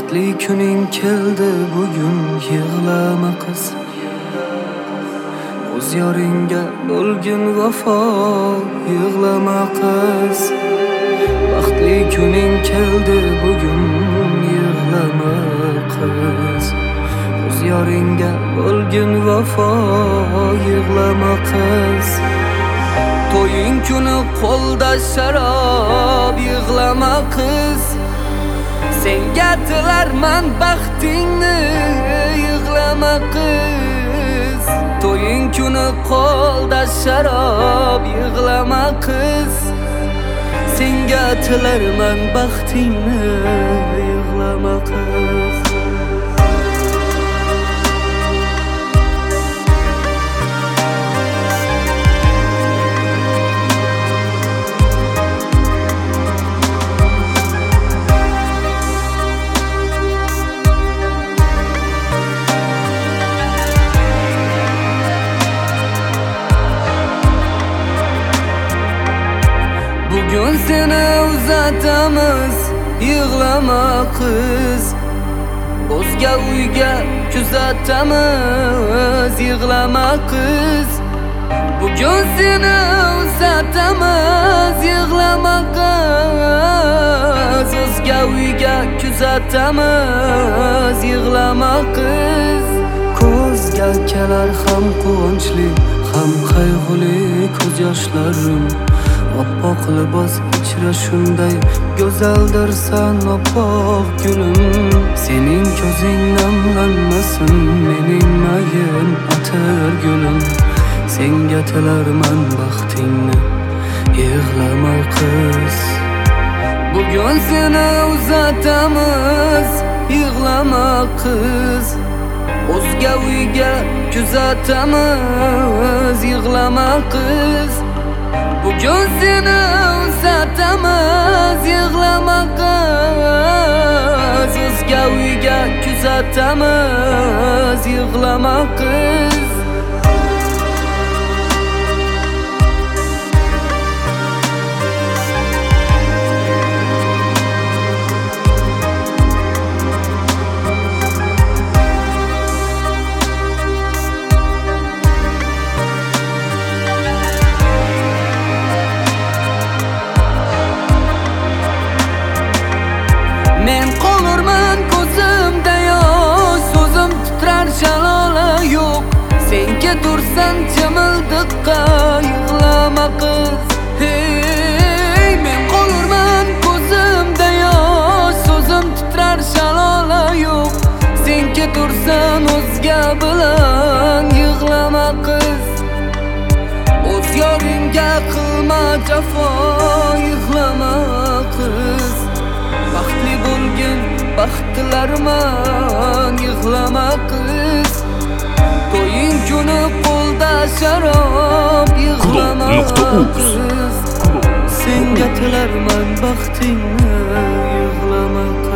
Baxtli kuning keldi bugun, yig'lama qiz. O'z yoringga bo'lgin vafo, yig'lama qiz. Baxtli kuning keldi bugun, yig'lama qiz. O'z yoringga bo'lgin vafo, yig'lama qiz. To'ying kuni qo'lda sharob, yig'lama qiz. Senga tilarman baxtingni, yig'lama qiz. To'ying kuni qo'lda sharob, yig'lama qiz. Senga tilarman baxtingni, yig'lama qiz. Bugun seni uzatamiz, yig'lama qiz. O'zga uyga kuzatamiz, yig'lama qiz. Bugun seni uzatamiz, yig'lama qiz. O'zga uyga kuzatamiz, yig'lama qiz. Ko'zga kelar ham quvonchli, ham qayg'uli ko'z yoshlarim. Oppoq libos ichra shunday go'zaldirsan, oppoq gulim. Sening ko'zing namlanmasin, mening mayin atir gulim. Senga tilarman baxtingni, yig'lama qiz. Bugun seni uzatamiz, yig'lama qiz. O'zga uyga kuzatamiz, yig'lama qiz. Bugun seni uzatamiz, yig'lama qiz. O'zga uyga kuzatamiz, yig'lama qiz. Men qolurman ko'zimda yosh, so'zim titrar shalola yo'q. Sen ketursan chimildiqqa, yig'lama qiz. Hey, men qolurman ko'zimda yosh, so'zim titrar shalola yo'q. Sen ketursan o'zga bilan, yig'lama qiz. O'z yoringga qilma jafo, yig'lama qiz. Baxtli bo'lgin, baxtlarman, yig'lama qiz. To'ying kuni qo'lda sharob, yig'lama qiz. Senga tilarman baxtingni, yig'lama qiz.